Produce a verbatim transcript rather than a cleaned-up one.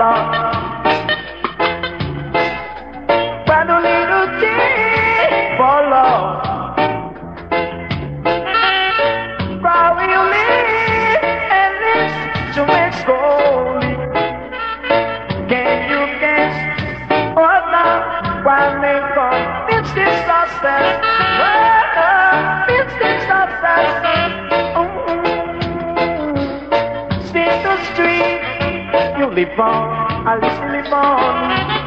Lord. Find a little thing for love. While we live and live to make slowly. Can you guess what now? Why make fun? It's this success. Oh, it's this success. Mm-hmm. Stay the street. You live on, I live on.